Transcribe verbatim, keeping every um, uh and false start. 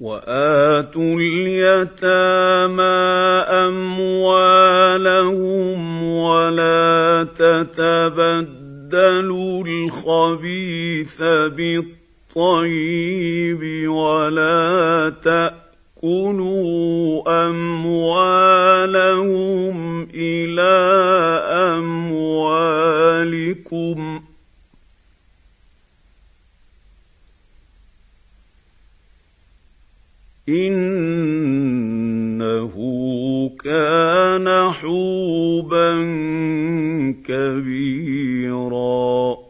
وآتوا اليتامى أموالهم ولا تتبدلوا الخبيث بالطيب ولا تأكلوا أموالهم إلى أموالكم إنه كان حوبا كبيرا.